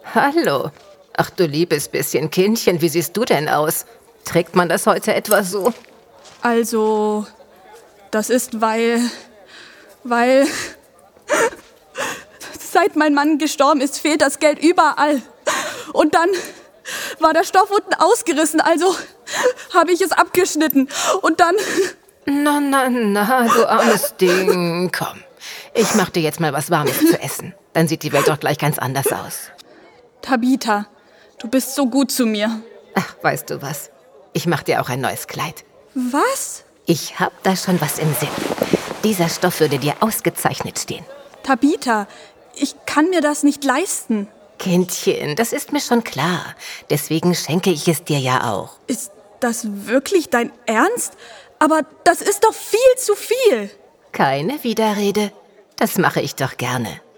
Hallo. Ach du liebes bisschen Kindchen, wie siehst du denn aus? Trägt man das heute etwa so? Also, das ist weil seit mein Mann gestorben ist, fehlt das Geld überall. Und dann war der Stoff unten ausgerissen, also habe ich es abgeschnitten. Und dann... Na, du armes Ding. Komm, ich mach dir jetzt mal was Warmes zu essen. Dann sieht die Welt doch gleich ganz anders aus. Tabitha, du bist so gut zu mir. Ach, weißt du was? Ich mach dir auch ein neues Kleid. Was? Ich hab da schon was im Sinn. Dieser Stoff würde dir ausgezeichnet stehen. Tabitha, ich kann mir das nicht leisten. Kindchen, das ist mir schon klar. Deswegen schenke ich es dir ja auch. Ist das wirklich dein Ernst? Aber das ist doch viel zu viel. Keine Widerrede. Das mache ich doch gerne.